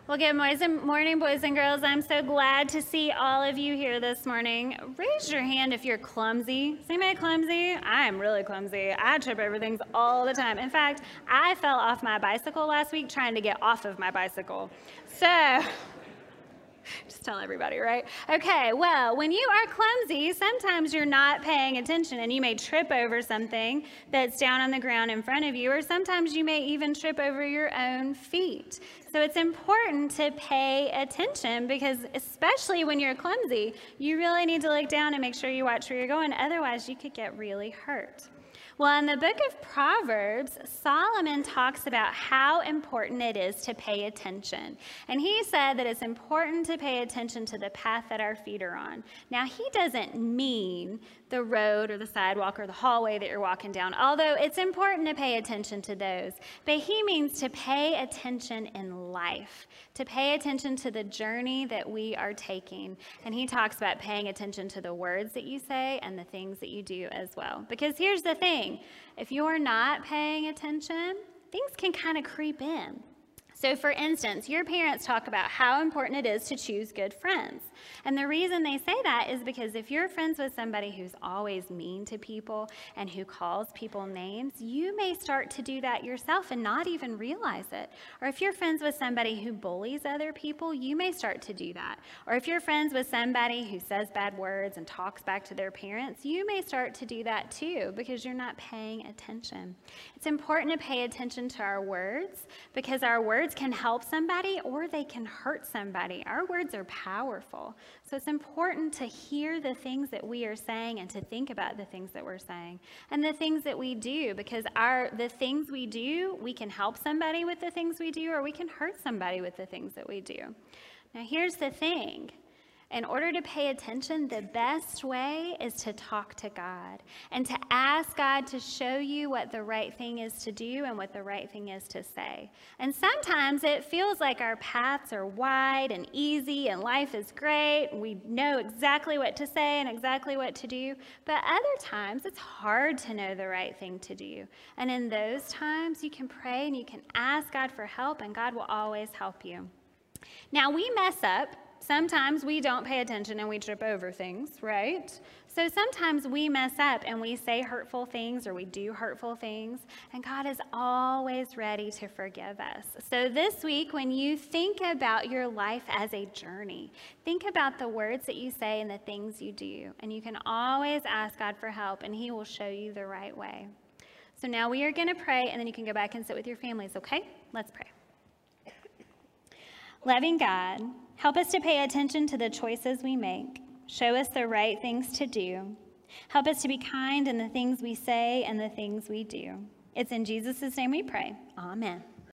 Well, good morning, boys and girls. I'm so glad to see all of you here this morning. Raise your hand if you're clumsy. Is anybody clumsy? I'm really clumsy. I trip over things all the time. In fact, I fell off my bicycle last week trying to get off of my bicycle. So, just tell everybody, right? Okay, well, when you are clumsy, sometimes you're not paying attention and you may trip over something that's down on the ground in front of you, or sometimes you may even trip over your own feet. So it's important to pay attention because especially when you're clumsy, you really need to look down and make sure you watch where you're going. Otherwise, you could get really hurt. Well, in the book of Proverbs, Solomon talks about how important it is to pay attention. And he said that it's important to pay attention to the path that our feet are on. Now, he doesn't mean the road or the sidewalk or the hallway that you're walking down, although it's important to pay attention to those. But he means to pay attention in life, to pay attention to the journey that we are taking. And he talks about paying attention to the words that you say and the things that you do as well. Because here's the thing, if you're not paying attention, things can kind of creep in. So for instance, your parents talk about how important it is to choose good friends. And the reason they say that is because if you're friends with somebody who's always mean to people and who calls people names, you may start to do that yourself and not even realize it. Or if you're friends with somebody who bullies other people, you may start to do that. Or if you're friends with somebody who says bad words and talks back to their parents, you may start to do that too because you're not paying attention. It's important to pay attention to our words because our words can help somebody or they can hurt somebody. Our words are powerful. So it's important to hear the things that we are saying and to think about the things that we're saying and the things that we do, because the things we do, we can help somebody with the things we do or we can hurt somebody with the things that we do. Now here's the thing. In order to pay attention, the best way is to talk to God and to ask God to show you what the right thing is to do and what the right thing is to say. And sometimes it feels like our paths are wide and easy and life is great. We know exactly what to say and exactly what to do. But other times it's hard to know the right thing to do. And in those times you can pray and you can ask God for help and God will always help you. Now we mess up. Sometimes we don't pay attention and we trip over things, right? So sometimes we mess up and we say hurtful things or we do hurtful things, and God is always ready to forgive us. So this week, when you think about your life as a journey, think about the words that you say and the things you do, and you can always ask God for help, and He will show you the right way. So now we are going to pray, and then you can go back and sit with your families, okay? Let's pray. Loving God, help us to pay attention to the choices we make. Show us the right things to do. Help us to be kind in the things we say and the things we do. It's in Jesus' name we pray. Amen.